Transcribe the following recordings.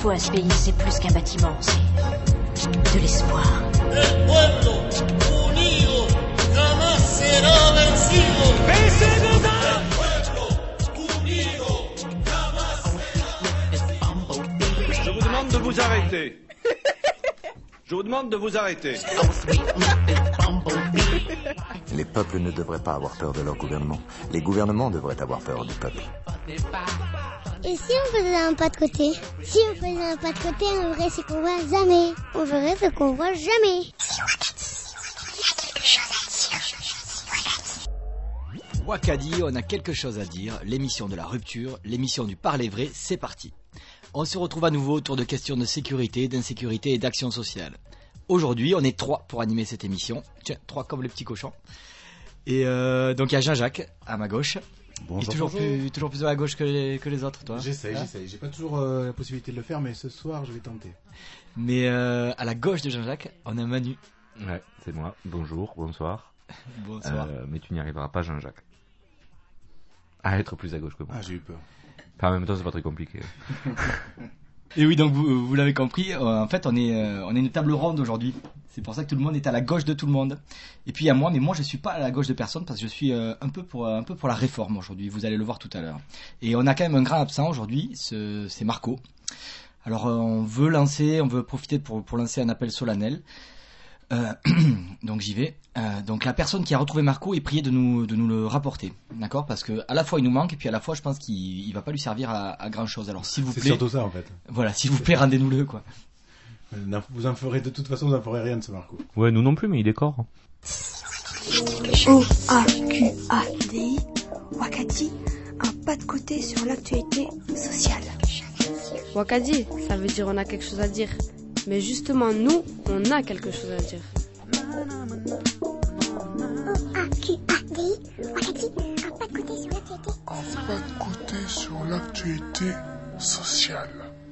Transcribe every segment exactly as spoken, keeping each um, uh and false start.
faut à ce pays, c'est plus qu'un bâtiment, c'est de l'espoir. El pueblo unido jamás será vencido. El pueblo unido jamás será vencido. Je vous demande de vous arrêter. Je vous demande de vous arrêter. Les peuples ne devraient pas avoir peur de leur gouvernement. Les gouvernements devraient avoir peur du peuple. Et si on faisait un pas de côté? Si on faisait un pas de côté, on verrait ce qu'on voit jamais. On verrait ce qu'on voit jamais. Si on Wakadi, on a quelque chose à dire, l'émission de la rupture, l'émission du parler vrai, c'est parti. On se retrouve à nouveau autour de questions de sécurité, d'insécurité et d'action sociale. Aujourd'hui, on est trois pour animer cette émission. Tiens, trois comme le petit cochon. Et euh, donc il y a Jean-Jacques à ma gauche. Bonjour, toujours bonjour. plus toujours plus à la gauche que les, que les autres, toi. J'essaye, hein j'essaye. J'ai pas toujours euh, la possibilité de le faire, mais ce soir, je vais tenter. Mais euh, à la gauche de Jean-Jacques, on a Manu. Ouais, c'est moi. Bonjour, bonsoir. Bonsoir. Euh, mais tu n'y arriveras pas, Jean-Jacques. À être plus à gauche que moi. Ah, j'ai eu peur. Enfin, en même temps, c'est pas très compliqué. Et oui, donc vous, vous l'avez compris, euh, en fait, on est euh, on est une table ronde aujourd'hui. C'est pour ça que tout le monde est à la gauche de tout le monde. Et puis il y a moi, mais moi je suis pas à la gauche de personne parce que je suis euh, un peu pour un peu pour la réforme aujourd'hui. Vous allez le voir tout à l'heure. Et on a quand même un grand absent aujourd'hui, ce, c'est Marco. Alors euh, on veut lancer, on veut profiter pour pour lancer un appel solennel. Euh, donc j'y vais. Euh, donc la personne qui a retrouvé Marco est priée de nous de nous le rapporter, d'accord? Parce que à la fois il nous manque et puis à la fois je pense qu'il il va pas lui servir à, à grand chose. Alors s'il vous C'est plaît. surtout ça en fait. Voilà, s'il vous plaît, rendez-nous-le quoi. Vous en ferez de toute façon, vous en ferez rien de ce Marco. Ouais, nous non plus, mais il décore. O A Q A D I, Wakadi, un pas de côté sur l'actualité sociale. Wakadi, ça veut dire on a quelque chose à dire. Mais justement, nous, on a quelque chose à dire. O A Q A D I, Wakadi, un pas de côté sur l'actualité. Un pas de côté sur l'actualité sociale.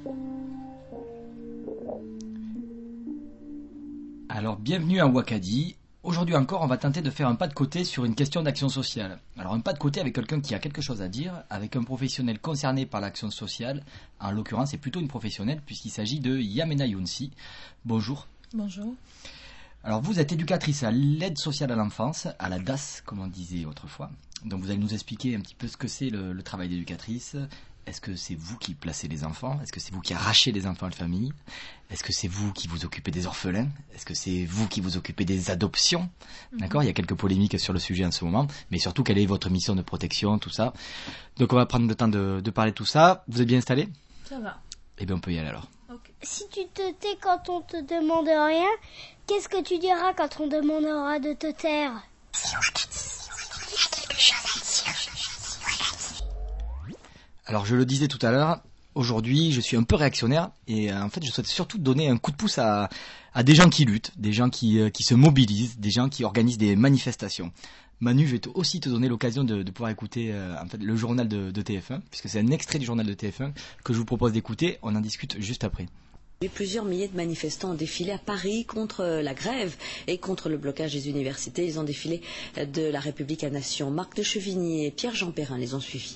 Alors, bienvenue à Wakadi. Aujourd'hui encore, on va tenter de faire un pas de côté sur une question d'action sociale. Alors, un pas de côté avec quelqu'un qui a quelque chose à dire, avec un professionnel concerné par l'action sociale. En l'occurrence, c'est plutôt une professionnelle puisqu'il s'agit de Yamena Younsi. Bonjour. Bonjour. Alors, vous êtes éducatrice à l'aide sociale à l'enfance, à la D A S, comme on disait autrefois. Donc, vous allez nous expliquer un petit peu ce que c'est le, le travail d'éducatrice. Est-ce que c'est vous qui placez les enfants? Est-ce que c'est vous qui arrachez les enfants à la famille? Est-ce que c'est vous qui vous occupez des orphelins? Est-ce que c'est vous qui vous occupez des adoptions? D'accord, il y a quelques polémiques sur le sujet en ce moment, mais surtout quelle est votre mission de protection, tout ça. Donc on va prendre le temps de, de parler de tout ça. Vous êtes bien installés? Ça va. Eh bien on peut y aller alors. Okay. Si tu te tais quand on te demande rien, qu'est-ce que tu diras quand on demandera de te taire? Alors je le disais tout à l'heure, aujourd'hui je suis un peu réactionnaire et euh, en fait je souhaite surtout donner un coup de pouce à, à des gens qui luttent, des gens qui, euh, qui se mobilisent, des gens qui organisent des manifestations. Manu, je vais te, aussi te donner l'occasion de, de pouvoir écouter euh, en fait, le journal de, de T F un, puisque c'est un extrait du journal de T F un que je vous propose d'écouter, on en discute juste après. Plusieurs milliers de manifestants ont défilé à Paris contre la grève et contre le blocage des universités. Ils ont défilé de la République à Nation. Marc de Chevigny et Pierre-Jean Perrin les ont suivis.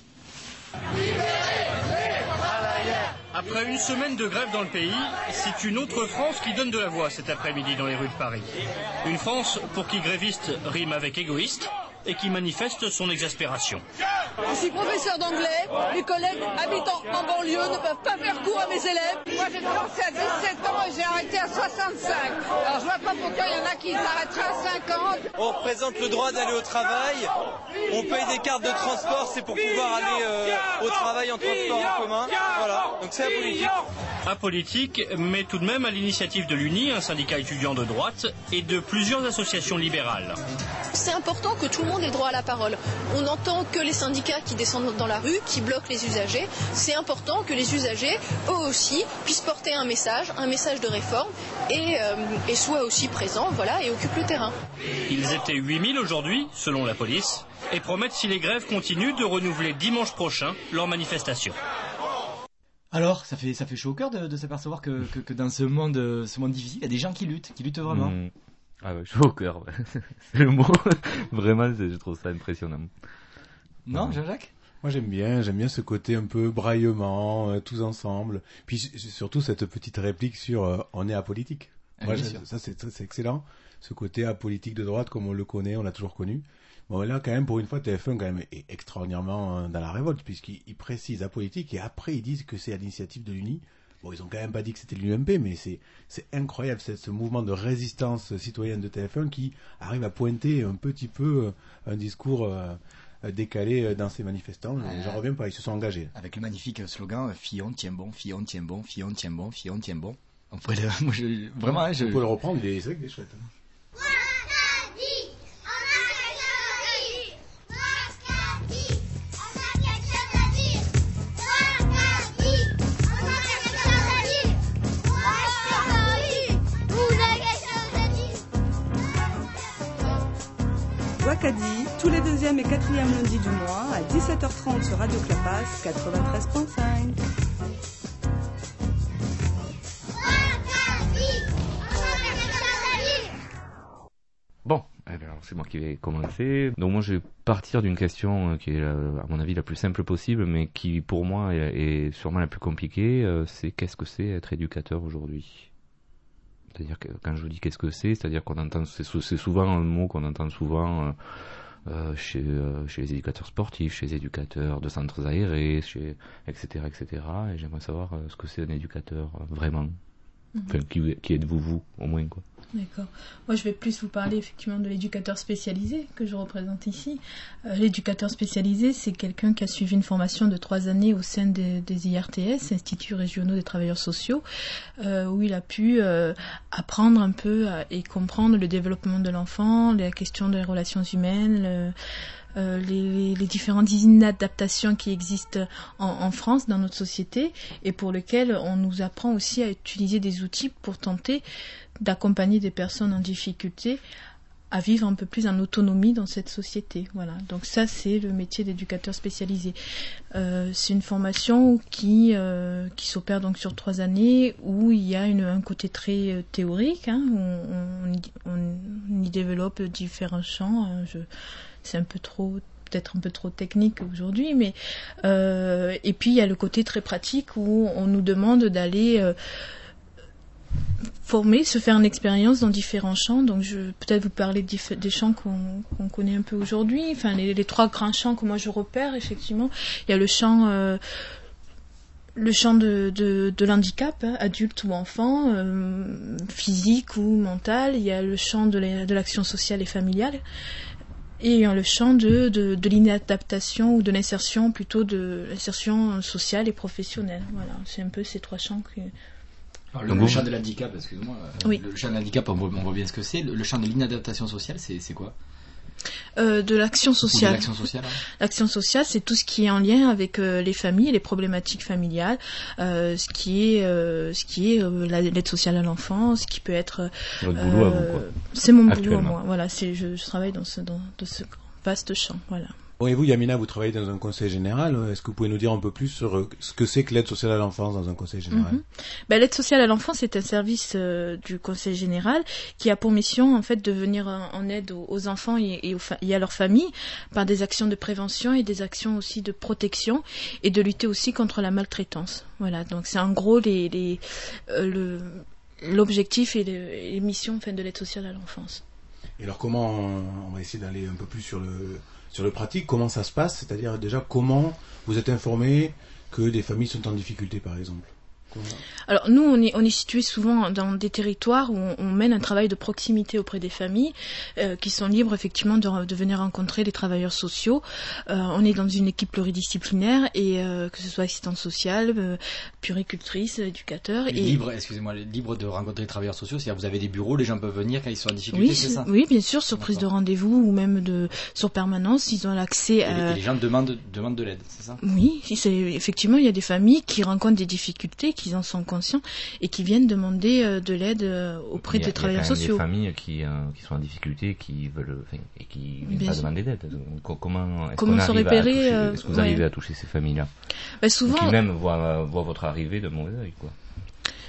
Après une semaine de grève dans le pays, c'est une autre France qui donne de la voix cet après-midi dans les rues de Paris. Une France pour qui gréviste rime avec égoïste et qui manifeste son exaspération. Je suis professeur d'anglais, mes collègues habitant en banlieue ne peuvent pas faire cours à mes élèves. Moi j'ai commencé à dix-sept ans et j'ai arrêté à soixante-cinq. Alors je vois pas pourquoi il y en a qui s'arrêteraient à cinquante. On représente le droit d'aller au travail, on paye des cartes de transport, c'est pour pouvoir aller euh, au travail en transport en commun. Voilà, donc c'est apolitique. Apolitique, mais tout de même à l'initiative de l'Uni, un syndicat étudiant de droite, et de plusieurs associations libérales. C'est important que tout le monde ait droit à la parole. On n'entend que les syndicats qui descendent dans la rue, qui bloquent les usagers. C'est important que les usagers, eux aussi, puissent porter un message, un message de réforme, et, euh, et soient aussi présents, voilà, et occupent le terrain. Ils étaient huit mille aujourd'hui, selon la police, et promettent, si les grèves continuent, de renouveler dimanche prochain leur manifestation. Alors, ça fait, ça fait chaud au cœur de, de s'apercevoir que, que, que dans ce monde, ce monde difficile, il y a des gens qui luttent, qui luttent vraiment. Mmh. Ah ouais, chaud au cœur, ouais. C'est le mot. Vraiment, je trouve ça impressionnant. Non, Jean-Jacques ? Moi j'aime bien, j'aime bien ce côté un peu braillement, euh, tous ensemble. Puis surtout cette petite réplique sur euh, on est apolitique. Ah, Moi, bien ça, sûr. ça c'est, c'est excellent. Ce côté apolitique de droite comme on le connaît, on l'a toujours connu. Bon là quand même pour une fois T F un quand même est extraordinairement euh, dans la révolte puisqu'il il précise apolitique et après ils disent que c'est à l'initiative de l'U N I. Bon ils ont quand même pas dit que c'était l'U M P mais c'est c'est incroyable c'est ce mouvement de résistance citoyenne de T F un qui arrive à pointer un petit peu euh, un discours euh, décalé dans ces manifestants. Euh, J'en reviens pas, ils se sont engagés. Avec le magnifique slogan Fillon tient bon, Fillon tient bon, Fillon tient bon, Fillon tient bon. On pourrait le, moi, je, vraiment, je... On peut le reprendre, il est, c'est vrai qu'il est chouette. Hein. Wakadi, tous les deuxièmes et quatrièmes lundis du mois à dix-sept heures trente sur Radio Clapas quatre-vingt-treize virgule cinq. Bon, alors c'est moi qui vais commencer. Donc moi je vais partir d'une question qui est à mon avis la plus simple possible, mais qui pour moi est sûrement la plus compliquée. C'est qu'est-ce que c'est être éducateur aujourd'hui ? C'est-à-dire que quand je dis qu'est-ce que c'est, c'est-à-dire qu'on entend, c'est, c'est souvent un mot qu'on entend souvent euh, euh, chez, euh, chez les éducateurs sportifs, chez les éducateurs de centres aérés, chez, et cetera, et cetera. Et j'aimerais savoir euh, ce que c'est un éducateur euh, vraiment. Mm-hmm. Enfin, qui, qui êtes-vous vous, au moins quoi. D'accord. Moi, je vais plus vous parler effectivement de l'éducateur spécialisé que je représente ici. Euh, l'éducateur spécialisé, c'est quelqu'un qui a suivi une formation de trois années au sein des, des I R T S, Instituts régionaux des travailleurs sociaux, euh, où il a pu euh, apprendre un peu à, et comprendre le développement de l'enfant, la question des relations humaines, le, Euh, les, les différentes inadaptations qui existent en, en France, dans notre société, et pour lesquelles on nous apprend aussi à utiliser des outils pour tenter d'accompagner des personnes en difficulté à vivre un peu plus en autonomie dans cette société. Voilà. Donc ça, c'est le métier d'éducateur spécialisé. Euh, c'est une formation qui, euh, qui s'opère donc sur trois années, où il y a une, un côté très euh, théorique, hein, où on, on, on y développe différents champs. Hein, je, c'est un peu trop, peut-être un peu trop technique aujourd'hui, mais euh, et puis il y a le côté très pratique où on nous demande d'aller euh, former, se faire une expérience dans différents champs. Donc je vais peut-être vous parler dif- des champs qu'on, qu'on connaît un peu aujourd'hui. Enfin, les, les trois grands champs que moi je repère, effectivement. Il y a le champ, euh, le champ de, de, de l'handicap, hein, adulte ou enfant, euh, physique ou mental. Il y a le champ de, la, de l'action sociale et familiale. Et le champ de, de, de l'inadaptation ou de l'insertion, plutôt de l'insertion sociale et professionnelle. Voilà, c'est un peu ces trois champs que... Alors, le, le champ de l'handicap, excusez-moi, oui. Le champ de l'handicap, on voit, on voit bien ce que c'est. Le, le champ de l'inadaptation sociale, c'est, c'est quoi ? Euh, de l'action sociale. De l'action sociale, hein. L'action sociale, c'est tout ce qui est en lien avec euh, les familles, les problématiques familiales, euh, ce qui est, euh, ce qui est euh, la, l'aide sociale à l'enfance, ce qui peut être. Votre boulot euh, à vous, quoi. C'est mon boulot à moi. Voilà, c'est, je, je travaille dans ce, dans, dans ce vaste champ. Voilà. Bon, et vous, Yamina, vous travaillez dans un conseil général. Est-ce que vous pouvez nous dire un peu plus sur ce que c'est que l'aide sociale à l'enfance dans un conseil général ? Mm-hmm. Ben, l'aide sociale à l'enfance est un service euh, du conseil général qui a pour mission en fait de venir en, en aide aux, aux enfants et, et, aux fa- et à leurs familles par des actions de prévention et des actions aussi de protection et de lutter aussi contre la maltraitance. Voilà, donc c'est en gros les, les, euh, le, l'objectif et, le, et les missions enfin, de l'aide sociale à l'enfance. Et alors comment, on va essayer d'aller un peu plus sur le... Sur le pratique, comment ça se passe ? C'est-à-dire déjà comment vous êtes informé que des familles sont en difficulté, par exemple ? Comment... Alors nous, on est, on est situé souvent dans des territoires où on, on mène un travail de proximité auprès des familles euh, qui sont libres effectivement de, de venir rencontrer les travailleurs sociaux. Euh, on est dans une équipe pluridisciplinaire et euh, que ce soit assistante sociale, euh, puéricultrice, éducateur. Et libre, excusez-moi, libre de rencontrer les travailleurs sociaux, c'est-à-dire vous avez des bureaux, les gens peuvent venir quand ils sont en difficulté, oui, c'est ça ? Oui, bien sûr, sur prise de rendez-vous ou même de sur permanence, ils ont l'accès à... Et, et les gens demandent, demandent de l'aide, c'est ça ? Oui, c'est, effectivement, il y a des familles qui rencontrent des difficultés, qui en sont conscients et qui viennent demander euh, de l'aide euh, auprès des travailleurs sociaux. Il y a quand même des familles qui, euh, qui sont en difficulté qui veulent, enfin, et qui ne viennent pas demander d'aide. Comment est-ce, Comment qu'on se arrive repérer, à toucher, euh, est-ce que vous ouais. arrivez à toucher ces familles-là ? Bah, souvent, qui même voient, voient votre arrivée de mauvais œil, quoi.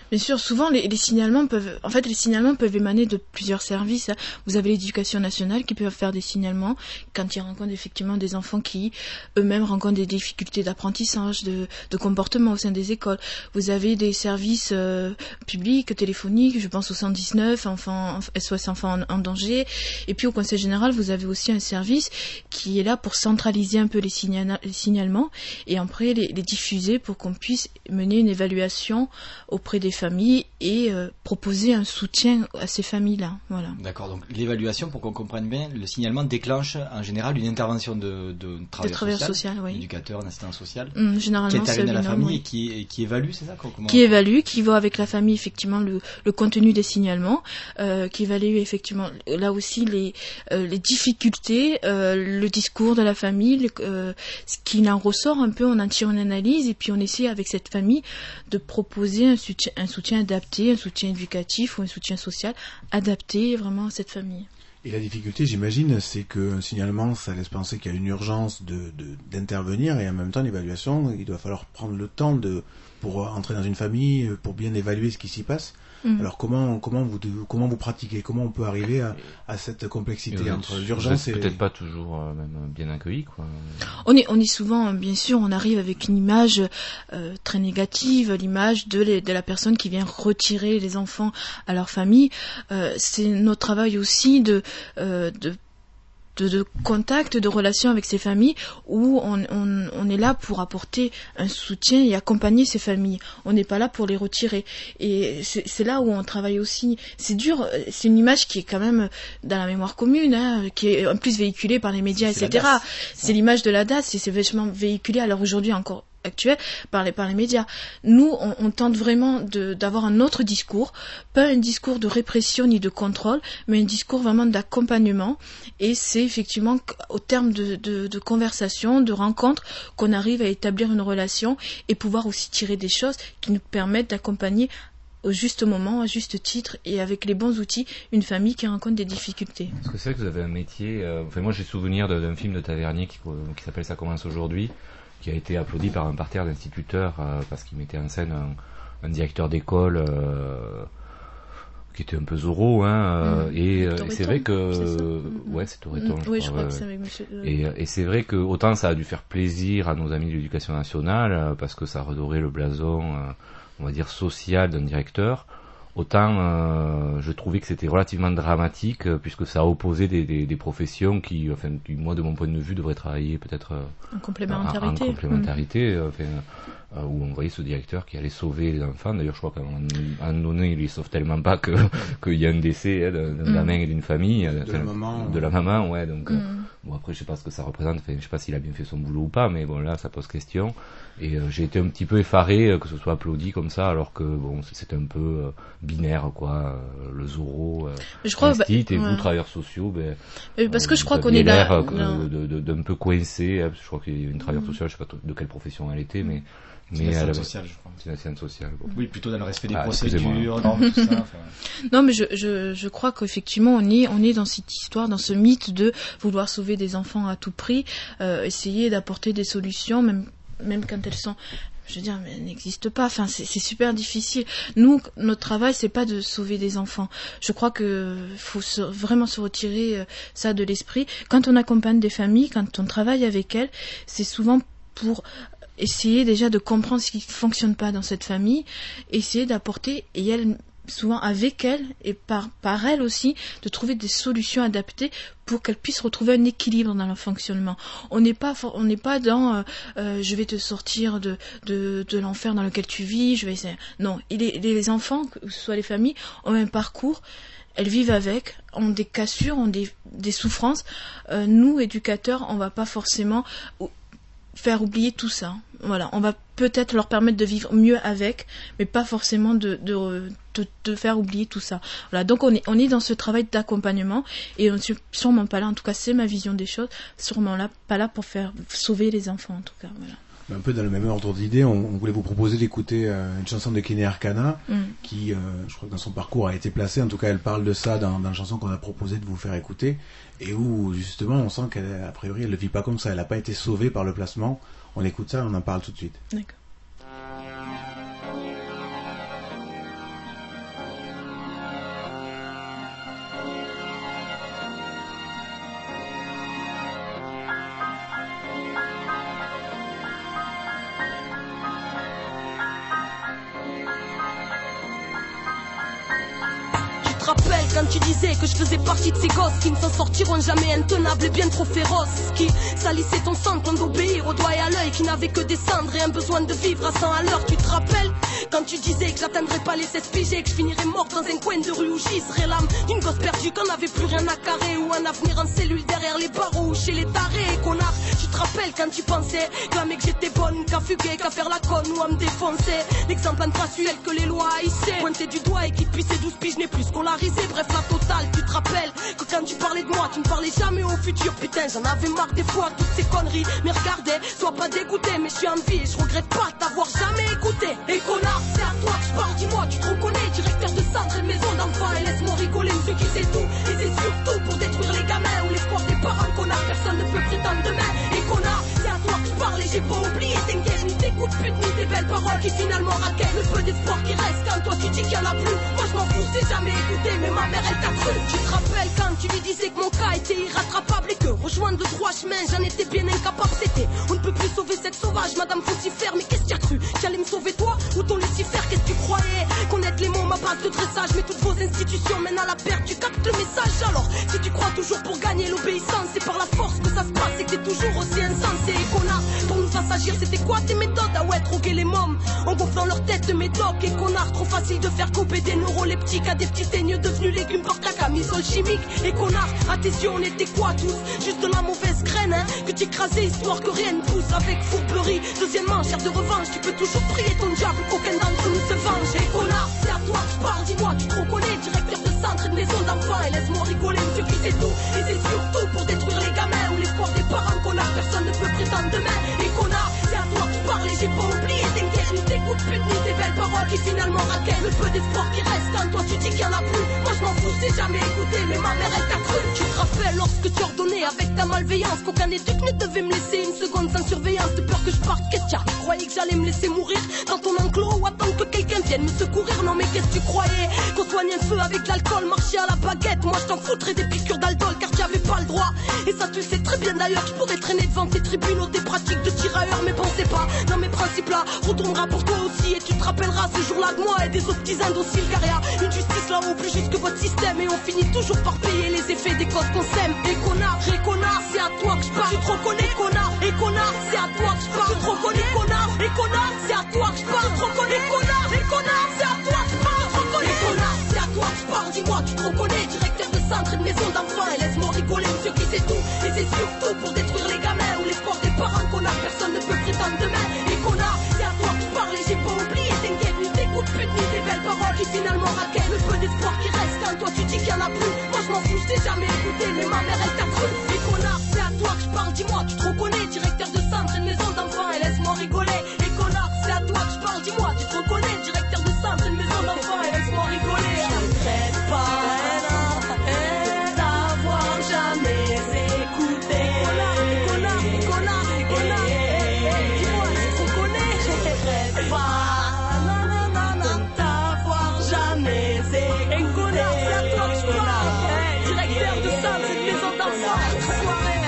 Bien sûr, souvent les, les signalements peuvent, en fait, les signalements peuvent émaner de plusieurs services. Hein. Vous avez l'Éducation nationale qui peut faire des signalements quand ils rencontrent effectivement des enfants qui eux-mêmes rencontrent des difficultés d'apprentissage, de, de comportement au sein des écoles. Vous avez des services euh, publics, téléphoniques, je pense au cent dix-neuf, enfants, S O S enfants en, en danger. Et puis au Conseil général, vous avez aussi un service qui est là pour centraliser un peu les, signal, les signalements et après les, les diffuser pour qu'on puisse mener une évaluation auprès des familles et euh, proposer un soutien à ces familles-là. Voilà. D'accord, donc l'évaluation, pour qu'on comprenne bien, le signalement déclenche en général une intervention de, de travailleur, de travailleur social, social, oui. éducateur, un assistant social, mmh, généralement, qui intervient à la famille oui. et qui, qui évalue, c'est ça comment... Qui évalue, qui voit avec la famille effectivement le, le contenu des signalements, euh, qui évalue effectivement là aussi les, euh, les difficultés, euh, le discours de la famille, le, euh, ce qui en ressort un peu, on en tire une analyse et puis on essaie avec cette famille de proposer un soutien, un soutien adapté, un soutien éducatif ou un soutien social adapté vraiment à cette famille. Et la difficulté, j'imagine, c'est qu'un signalement, ça laisse penser qu'il y a une urgence de, de, d'intervenir et en même temps, l'évaluation, il doit falloir prendre le temps de, pour entrer dans une famille, pour bien évaluer ce qui s'y passe. Mmh. Alors comment comment vous comment vous pratiquez, comment on peut arriver à, à cette complexité vous entre êtes, l'urgence vous êtes et peut-être pas toujours euh, même bien accueilli quoi. On est on est souvent bien sûr on arrive avec une image euh, très négative, l'image de les, de la personne qui vient retirer les enfants à leur famille. Euh, c'est notre travail aussi de euh, de De, de contact, de relation avec ces familles où on, on, on est là pour apporter un soutien et accompagner ces familles. On n'est pas là pour les retirer. Et c'est, c'est là où on travaille aussi. C'est dur, c'est une image qui est quand même dans la mémoire commune, hein, qui est en plus véhiculée par les médias, c'est et cetera. C'est l'image de la D A S et c'est vachement véhiculé. Alors aujourd'hui encore actuel par les, par les médias. Nous, on, on tente vraiment de, d'avoir un autre discours, pas un discours de répression ni de contrôle, mais un discours vraiment d'accompagnement. Et c'est effectivement au terme de, de, de conversations, de rencontres, qu'on arrive à établir une relation et pouvoir aussi tirer des choses qui nous permettent d'accompagner au juste moment, à juste titre et avec les bons outils, une famille qui rencontre des difficultés. Parce que c'est vrai que vous avez un métier... Euh, enfin, moi, j'ai souvenir de, d'un film de Tavernier qui, qui s'appelle Ça commence aujourd'hui, qui a été applaudi par un parterre d'instituteurs euh, parce qu'il mettait en scène un, un directeur d'école euh, qui était un peu Zorro, hein, euh, mmh. et, euh, et c'est vrai que c'est euh, ouais, c'est Toretton. Mmh. Je oui, crois, je crois ouais. que c'est avec Monsieur. Et, et c'est vrai que autant ça a dû faire plaisir à nos amis de l'Éducation nationale euh, parce que ça redorait le blason, euh, on va dire social d'un directeur. Autant euh, je trouvais que c'était relativement dramatique euh, puisque ça opposait des, des, des professions qui, enfin, qui, moi de mon point de vue, devraient travailler peut-être euh, en complémentarité, en, en complémentarité mmh. euh, enfin, euh, où on voyait ce directeur qui allait sauver les enfants. D'ailleurs, je crois qu'à un moment donné, il les sauve tellement pas que qu'il y a un décès hein, d'un, d'un mmh. gamin et d'une famille, de enfin, la maman, de la maman, ouais. Donc mmh. euh, bon, après, je sais pas ce que ça représente. Enfin, je sais pas s'il a bien fait son boulot ou pas, mais bon, là, ça pose question. Et euh, j'ai été un petit peu effaré euh, que ce soit applaudi comme ça, alors que bon, c'est un peu euh, binaire, quoi. Euh, le Zorro, euh, je crois, Instit, bah, et ouais. vous, travailleurs sociaux, ben, mais parce euh, que je crois vous qu'on est l'air là, euh, de, de, d'un peu coincé. Hein, je crois qu'il y a une travailleuse mmh. sociale, je sais pas de quelle profession elle était, mais c'est une assistante sociale, je crois. C'est une assistante sociale. Bon. Oui, plutôt dans le respect des ah, procédures, normes, tout ça. Enfin... Non, mais je, je, je crois qu'effectivement, on est, on est dans cette histoire, dans ce mythe de vouloir sauver des enfants à tout prix, euh, essayer d'apporter des solutions, même, même quand elles sont, je veux dire, mais elles n'existent pas. Enfin, c'est, c'est super difficile. Nous, notre travail, c'est pas de sauver des enfants. Je crois que faut se, vraiment se retirer euh, ça de l'esprit. Quand on accompagne des familles, quand on travaille avec elles, c'est souvent pour essayer déjà de comprendre ce qui ne fonctionne pas dans cette famille, essayer d'apporter, et elle, souvent avec elle, et par, par elle aussi, de trouver des solutions adaptées pour qu'elle puisse retrouver un équilibre dans leur fonctionnement. On n'est pas, on n'est pas dans euh, euh, je vais te sortir de, de, de l'enfer dans lequel tu vis, je vais essayer. Non, et les, les enfants, que ce soit les familles, ont un parcours, elles vivent avec, ont des cassures, ont des, des souffrances. Euh, nous, éducateurs, on ne va pas forcément faire oublier tout ça. Voilà, on va peut-être leur permettre de vivre mieux avec, mais pas forcément de, de, de, de faire oublier tout ça. Voilà, donc on est, on est dans ce travail d'accompagnement et on ne suis sûrement pas là, en tout cas c'est ma vision des choses, sûrement là, pas là pour faire sauver les enfants en tout cas. Voilà. Un peu dans le même ordre d'idée, on, on voulait vous proposer d'écouter euh, une chanson de Kenny Arcana, mm. qui, euh, je crois que dans son parcours a été placée, en tout cas elle parle de ça dans, dans la chanson qu'on a proposé de vous faire écouter, et où justement on sent qu'elle, a priori, elle ne vit pas comme ça, elle n'a pas été sauvée par le placement. On écoute ça, on en parle tout de suite. D'accord. rappelles quand tu disais que je faisais partie de ces gosses qui ne s'en sortiront jamais, intenables et bien trop féroces, qui salissaient ton sang quand d'obéir au doigt et à l'œil, qui n'avaient que des cendres et un besoin de vivre à cent à l'heure. Tu te rappelles quand tu disais que j'atteindrais pas les seize piges, que je finirais morte dans un coin de rue où j'y serais l'âme d'une gosse perdue, qu'on n'avait plus rien à carrer, ou un avenir en cellule derrière les barreaux ou chez les tarés, connard. Tu te rappelles quand tu pensais clamer que j'étais bonne, qu'à fuguer, qu'à faire la conne ou à me défoncer, l'exemple intrasuel que les lois haïssaient, pointer du doigt et qui depuis ses douze piges n'est plus scolarisé, bref la totale. Tu te rappelles que quand tu parlais de moi, tu ne parlais jamais au futur, putain j'en avais marre des fois, toutes ces conneries, mais regardez, sois pas dégoûté, mais je suis en vie et je regrette pas de t'avoir jamais écouté. Et connard, c'est à toi que je parle, dis-moi, tu te reconnais, directeur de centre et de maison d'enfants, et laisse-moi rigoler, ceux qui c'est tout, et c'est surtout pour détruire les gamins ou l'espoir des parents, connard, personne ne peut prétendre demain. Et connard, c'est à toi que je parle et j'ai pas oublié tes guerres, ni tes coups de pute, ni tes belles paroles qui finalement raquettent le peu d'espoir qui reste quand toi tu dis qu'il y en a plus. Moi je m'en fous, j'ai jamais écouté, mais ma mère elle t'a cru. Tu te rappelles quand tu lui disais que mon cas était irrattrapable et que rejoindre le droit chemin j'en étais bien incapable, c'était on ne peut plus sauver cette sauvage, madame Faucifère, mais qu'est-ce que tu as cru? Tu allais me sauver toi ou ton Lucifer? Qu'est-ce que tu croyais? Connaître les mots, ma base de dressage, mais toutes vos institutions mènent à la perte, tu captes le message. Alors si tu crois toujours pour gagner l'obéissance, c'est par la force que ça se passe et que t'es toujours aussi insensé. Et connard, pour nous faire s'agir, c'était quoi tes méthodes? Ah ouais, troquer les mômes en gonflant leur tête de médoc. Et connard, trop facile de faire couper des neuroleptiques à des petits teigneux devenus légumes par ta camisole chimique. Et connard, à tes yeux on était quoi tous? Juste de la mauvaise graine, hein, que t'écrasais histoire que rien ne pousse avec fourberie. Deuxièmement, chair de revanche, tu peux toujours prier ton diable, qu'aucun d'entre nous se venge. Et connard, c'est à toi que je parle, dis-moi, tu te reconnais, directeur de centre et de maison d'enfants, et laisse-moi rigoler, me suffit c'est tout. Et c'est surtout pour détruire les gamins ou l'espoir des parents, connard, personne ne peut prétendre demain. Et connard, c'est à toi que je parle et j'ai pas oublié tes guerres, ni tes coups de pute, ni tes belles paroles qui finalement raquettent le peu d'espoir qui reste quand toi tu dis qu'il y en a plus. Moi je m'en fous, j'ai jamais écouté, mais ma mère elle t'a cru. Tu te rappelles lorsque tu ordonnais avec ta malveillance qu'aucun éduc ne devait me laisser une seconde sans surveillance, de peur que je parte? Qu'est-ce qu'il y a? Tu croyais que j'allais me laisser mourir dans ton enclos ou attendre que quelqu'un vienne me secourir? Non mais qu'est-ce que tu croyais? Qu'on soignait le feu avec l'alcool, marcher à la baguette? Moi je t'en foutrais des piqûres d'aldol car tu avais pas le droit. Et ça tu le sais très bien d'ailleurs, je pourrais traîner devant tes tribunaux des pratiques de tirailleurs, mais bon c'est pas dans mes principes là, retournera pour toi aussi. Et tu te rappelleras ce jour-là de moi et des autres petits indociles, car y a une justice là-haut plus juste que votre système, et on finit toujours par payer les effets des causes qu'on sème. Et connard, et connard, c'est à toi que je parle, tu te reconnais connard. Et connard, c'est à toi que je parle, tu te reconnais connard. Et connard, c'est à toi que je parle, tu te reconnais connard. Et connard, c'est à toi que je parle, tu te reconnais connard. C'est à toi que je parle, dis-moi, tu te reconnais, directeur de centre et de maison d'enfants, et laisse-moi rigoler, monsieur qui c'est tout. Et c'est surtout pour détruire les gamins ou l'espoir des parents, connard, personne ne peut prétendre demain. Et connard, c'est à toi que je parle et j'ai pas oublié tes guerres, ni tes coups de pute, ni tes belles paroles qui finalement raquettent le peu d'espoir qui reste quand toi tu dis qu'il y en a plus. Moi je m'en fous, je t'ai jamais écouté, mais ma mère elle t'a cru. Et connard, c'est à toi que je parle, dis-moi, tu te reconnais, directeur de centre et de maison d'enfants, et laisse-moi rigoler. Et connard, c'est à toi que je parle, dis-moi, tu te reconnais, directeur de centre et de maison d'enfants, et laisse-moi rigoler. Je regrette pas d'avoir jamais écouté. Connard, connard, connard, connard, dis-moi, tu te reconnais, je regrette pas d'avoir jamais écouté. Et connard, c'est à toi que je parle, directeur de centre et de maison d'enfants, soirée,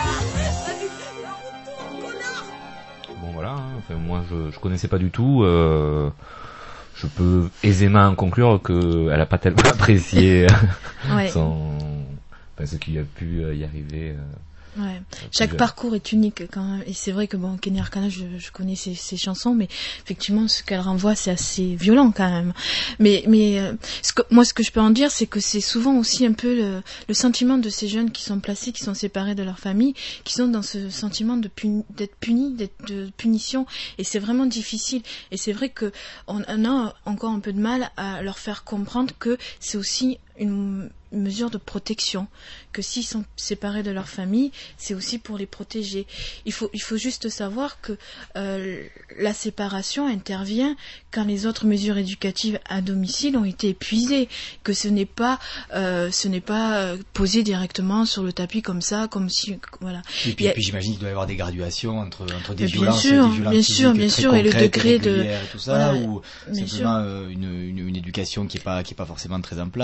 Bon voilà, hein. Enfin, moi je, je connaissais pas du tout. Euh, je peux aisément en conclure qu'elle a pas tellement apprécié Ouais. son, enfin, ce qui a pu y arriver. Euh, Ouais. Chaque parcours est unique quand même, et c'est vrai que bon, Kenny Arcana, je, je connais ses, ses chansons, mais effectivement ce qu'elle renvoie c'est assez violent quand même. Mais mais euh, ce que, moi ce que je peux en dire c'est que c'est souvent aussi un peu le, le sentiment de ces jeunes qui sont placés, qui sont séparés de leur famille, qui sont dans ce sentiment de puni, d'être punis, d'être de punition, et c'est vraiment difficile. Et c'est vrai que on, on a encore un peu de mal à leur faire comprendre que c'est aussi une mesure de protection, que s'ils sont séparés de leur famille, c'est aussi pour les protéger. Il faut, il faut juste savoir que euh, la séparation intervient quand les autres mesures éducatives à domicile ont été épuisées, que ce n'est pas, euh, ce n'est pas euh, posé directement sur le tapis comme ça, comme si, voilà. Et puis, a... et puis j'imagine qu'il doit y avoir des graduations entre, entre des Mais violences, bien sûr, des violences bien sûr, bien sûr, et le degré de et tout ça, voilà, ou bien simplement euh, une, une, une éducation qui est pas, qui est pas forcément très en place, enfin.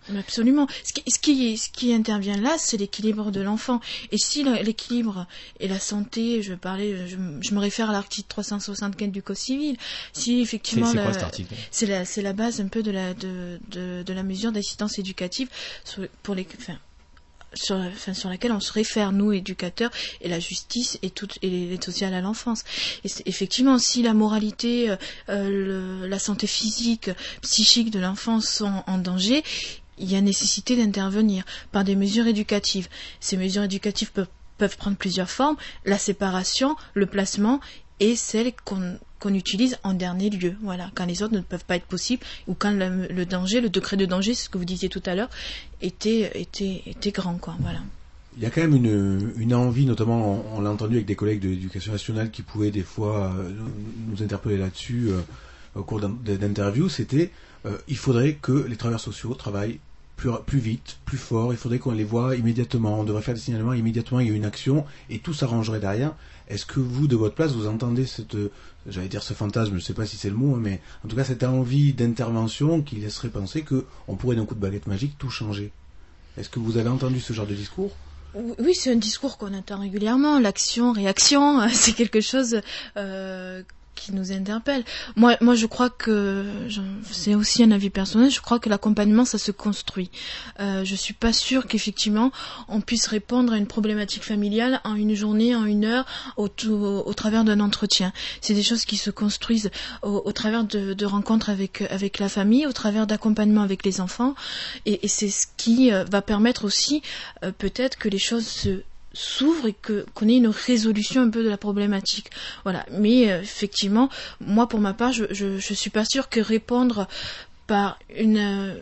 Absolument. Ce qui, ce qui, ce qui intervient là, c'est l'équilibre de l'enfant. Et si l'équilibre et la santé, je parlais, je, je me réfère à l'article trois cent soixante-quinze du Code civil. Si effectivement, c'est, c'est la, quoi cet article ? C'est la, c'est la base un peu de la, de, de, de la mesure d'assistance éducative sur, pour les, enfin, sur, enfin, sur laquelle on se réfère, nous, éducateurs, et la justice et, tout, et l'aide sociale à l'enfance. Et effectivement, si la moralité, euh, le, la santé physique, psychique de l'enfant sont en danger, il y a nécessité d'intervenir par des mesures éducatives. Ces mesures éducatives peuvent, peuvent prendre plusieurs formes, la séparation, le placement et celle qu'on, qu'on utilise en dernier lieu, voilà, quand les autres ne peuvent pas être possibles ou quand le, le danger, le degré de danger, c'est ce que vous disiez tout à l'heure, était, était, était grand, quoi, voilà. Il y a quand même une, une envie, notamment, on, on l'a entendu avec des collègues de l'éducation nationale qui pouvaient des fois euh, nous interpeller là-dessus euh, au cours d'interviews, c'était euh, il faudrait que les travailleurs sociaux travaillent plus, plus vite, plus fort, il faudrait qu'on les voit immédiatement, on devrait faire des signalements immédiatement, il y a une action et tout s'arrangerait derrière. Est-ce que vous, de votre place, vous entendez cette, j'allais dire ce fantasme, je ne sais pas si c'est le mot, mais en tout cas cette envie d'intervention qui laisserait penser qu'on pourrait d'un coup de baguette magique tout changer? Est-ce que vous avez entendu ce genre de discours? Oui, c'est un discours qu'on entend régulièrement, l'action, réaction, c'est quelque chose euh, qui nous interpelle. Moi, moi, je crois que, c'est aussi un avis personnel, je crois que l'accompagnement, ça se construit. Euh, je suis pas sûre qu'effectivement, on puisse répondre à une problématique familiale en une journée, en une heure, au, au, au travers d'un entretien. C'est des choses qui se construisent au, au travers de, de rencontres avec, avec la famille, au travers d'accompagnement avec les enfants, et, et c'est ce qui euh, va permettre aussi, euh, peut-être que les choses se s'ouvre et que qu'on ait une résolution un peu de la problématique. Voilà. Mais euh, effectivement, moi pour ma part, je, je je suis pas sûre que répondre par une euh,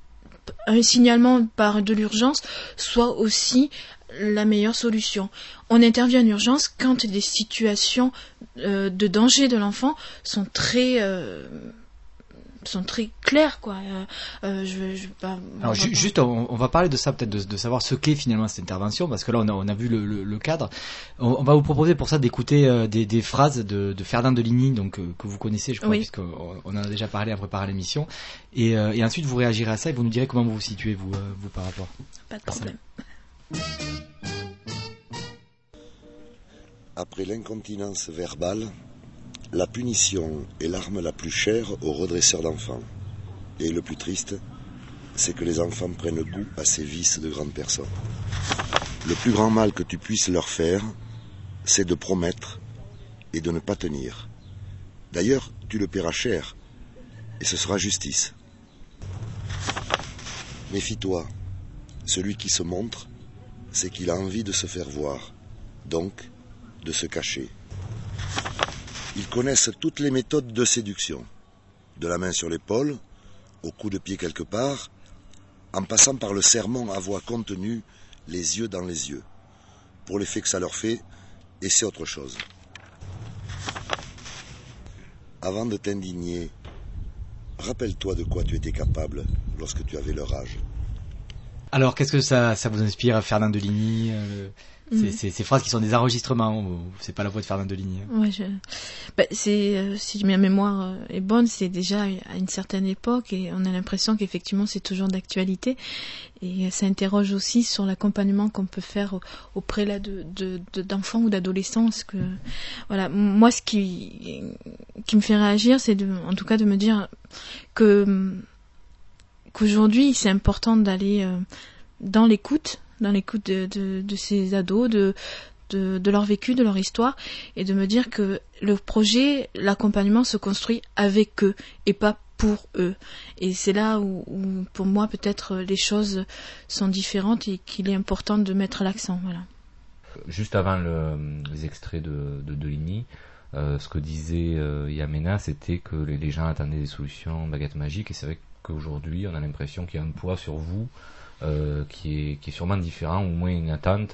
un signalement par de l'urgence soit aussi la meilleure solution. On intervient en urgence quand des situations euh, de danger de l'enfant sont très euh, sont très clairs, quoi. Euh, euh, je, je, bah, Alors ju- juste, on, on va parler de ça peut-être, de, de savoir ce qu'est finalement cette intervention, parce que là on a, on a vu le, le, le cadre. On, on va vous proposer pour ça d'écouter euh, des, des phrases de, de Ferdinand de Ligny, donc euh, que vous connaissez, je crois, oui, puisqu'on on en a déjà parlé à préparer l'émission. Et, euh, et ensuite vous réagirez à ça et vous nous direz comment vous vous situez vous, euh, vous par rapport. Pas de problème. Après l'incontinence verbale, la punition est l'arme la plus chère aux redresseurs d'enfants. Et le plus triste, c'est que les enfants prennent goût à ces vices de grandes personnes. Le plus grand mal que tu puisses leur faire, c'est de promettre et de ne pas tenir. D'ailleurs, tu le paieras cher, et ce sera justice. Méfie-toi, celui qui se montre, c'est qu'il a envie de se faire voir, donc de se cacher. Ils connaissent toutes les méthodes de séduction, de la main sur l'épaule, au coup de pied quelque part, en passant par le sermon à voix contenue, les yeux dans les yeux, pour l'effet que ça leur fait, et c'est autre chose. Avant de t'indigner, rappelle-toi de quoi tu étais capable lorsque tu avais leur âge. Alors, qu'est-ce que ça, ça vous inspire, Ferdinand de Ligny euh... C'est, c'est ces phrases qui sont des enregistrements, c'est pas la voix de Ferdinand de Ligny. Ouais, je... bah, c'est, euh, si ma mémoire est bonne, c'est déjà à une certaine époque et on a l'impression qu'effectivement c'est toujours d'actualité et ça interroge aussi sur l'accompagnement qu'on peut faire auprès là de, de, de d'enfants ou d'adolescents. Parce que voilà, moi ce qui qui me fait réagir, c'est de, en tout cas de me dire que qu'aujourd'hui c'est important d'aller euh, dans l'écoute. dans l'écoute de, de, de ces ados, de, de, de leur vécu, de leur histoire, et de me dire que le projet, l'accompagnement se construit avec eux et pas pour eux. Et c'est là où, où pour moi, peut-être, les choses sont différentes et qu'il est important de mettre l'accent. Voilà. Juste avant le, les extraits de, de, de Ligny, euh, ce que disait euh, Yamena, c'était que les, les gens attendaient des solutions baguettes magiques, et c'est vrai qu'aujourd'hui, on a l'impression qu'il y a un poids sur vous, Euh, qui est qui est sûrement différent, ou moins une attente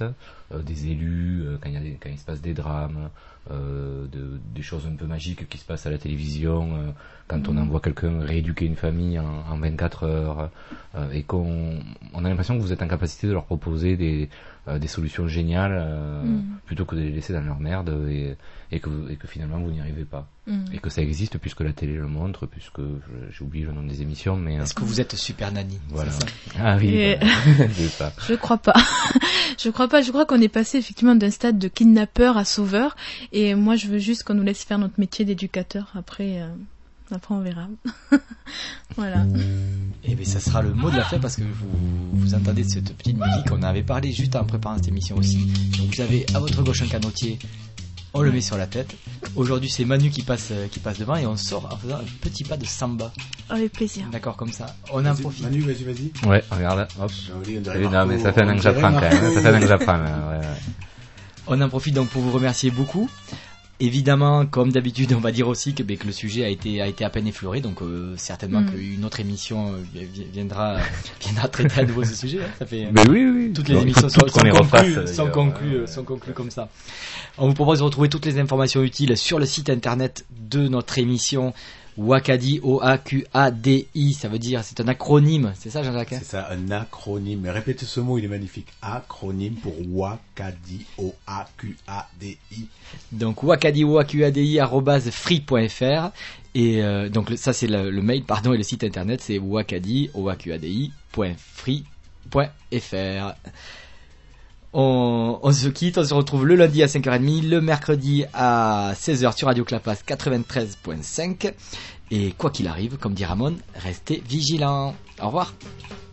euh, des élus, euh, quand, il y a des, quand il se passe des drames, euh, de, des choses un peu magiques qui se passent à la télévision, euh, quand on envoie quelqu'un rééduquer une famille en, en vingt-quatre heures, euh, et qu'on on a l'impression que vous êtes en capacité de leur proposer des, euh, des solutions géniales, euh, mm. plutôt que de les laisser dans leur merde, et, et, que, et que finalement vous n'y arrivez pas. Mm. Et que ça existe puisque la télé le montre, puisque j'ai oublié le nom des émissions, mais... Est-ce que vous êtes Super Nanny? Voilà. C'est ça. Ah oui, et... voilà. Je crois pas. Je crois pas. Je crois qu'on est passé effectivement d'un stade de kidnappeur à sauveur, et moi je veux juste qu'on nous laisse faire notre métier d'éducateur. Après... Euh... Après, on verra. Voilà. Et bien, ça sera le mot de la fin parce que vous, vous entendez cette petite musique. On en avait parlé juste en préparant cette émission aussi. Donc, vous avez à votre gauche un canotier. On le met sur la tête. Aujourd'hui, c'est Manu qui passe, qui passe devant et on sort en faisant un petit pas de samba. Avec plaisir. D'accord, comme ça. On en profite. Manu, vas-y, vas-y. Ouais, regarde. Hop. Non, mais ça fait un an que j'apprends quand même. Ça fait un an que j'apprends. Ouais, ouais. On en profite donc pour vous remercier beaucoup. Évidemment, comme d'habitude, on va dire aussi que, ben, que le sujet a été, a été à peine effleuré, donc euh, certainement mm. qu'une autre émission euh, viendra, viendra traiter à nouveau ce sujet. Hein. Ça fait, mais oui, oui. Toutes les bon, émissions sont, sont, conclues, sont, conclues, euh, sont conclues comme ça. On vous propose de retrouver toutes les informations utiles sur le site internet de notre émission. Waqadi, O A Q A D I, ça veut dire, c'est un acronyme, c'est ça Jean-Jacques? C'est ça, un acronyme. Mais répétez ce mot, il est magnifique. Acronyme pour Waqadi, O A Q A D I. Donc Waqadi, O A Q A D I, arrobase free point f r. Et euh, donc ça c'est le, le mail, pardon, et le site internet c'est Waqadi, O A Q A D I, point free point f r. On, on se quitte, on se retrouve le lundi à cinq heures trente, le mercredi à seize heures sur Radio Clapas quatre-vingt-treize point cinq. Et quoi qu'il arrive, comme dit Ramon, restez vigilants. Au revoir.